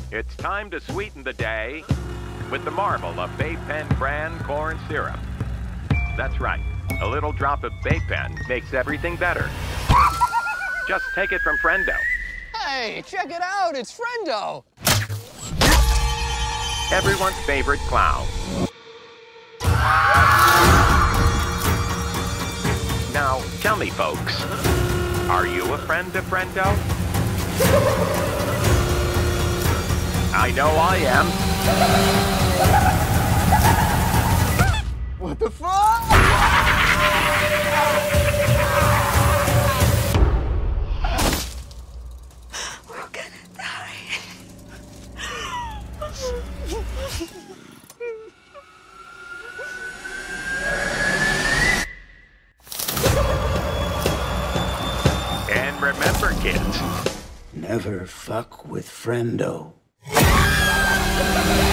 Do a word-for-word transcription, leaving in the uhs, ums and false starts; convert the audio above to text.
It's time to sweeten the day with the marvel of Bay Pen brand corn syrup. That's right. A little drop of Bay Pen makes everything better. Just take it from Friendo. Hey, check it out. It's Friendo. Everyone's favorite clown. Now, tell me, folks, are you a friend of Friendo? I know I am. What the fuck? We're gonna die. And remember, kids, never fuck with Friendo. Ah!